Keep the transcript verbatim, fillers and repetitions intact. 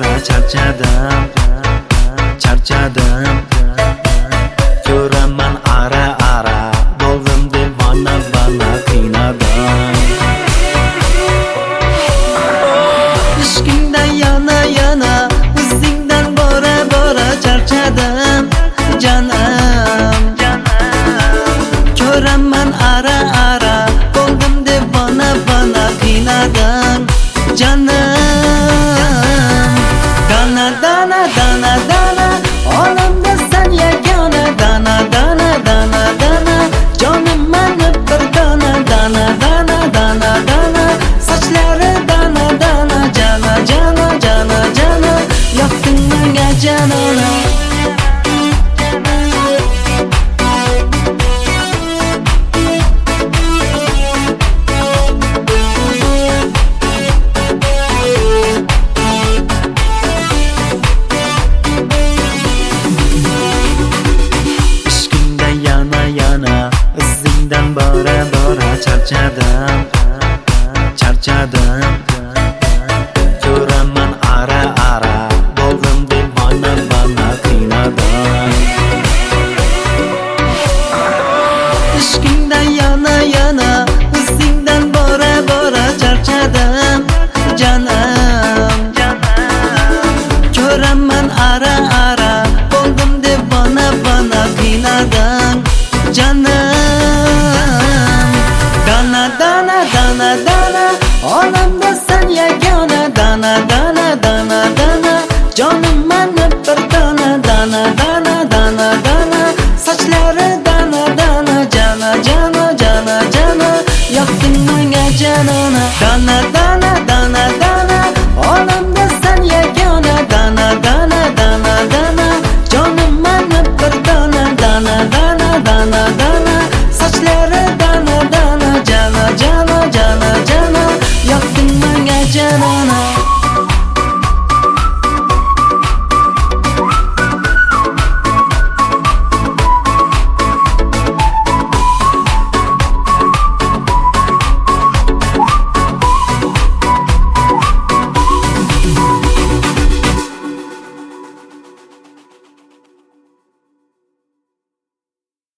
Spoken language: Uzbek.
bora charchadim, charchadim. Ko'raman ara ara, bo'ldim devona vana qiynadim. Ishqingda yana yana, izingdan bora bora charchadim, janim. Ko'raman ara ara, bo'ldim devona vana qiynadim, janim. Dana dana dana dana, olamda sen yagona. Dana dana dana dana, jonim mani bir dana. Dana dana dana dana, sochlari dana dana. Jana jana jana jana, yoqding menga janona. Izingdan bora bora charchadim, charchadim. Ko'raman ara ara, bo'ldim devona vana qiynadim. Ishqingda yana yana, izingdan bora bora charchadim, janim. Ko'raman ara ara, bo'ldim devona vana qiynadim, janim.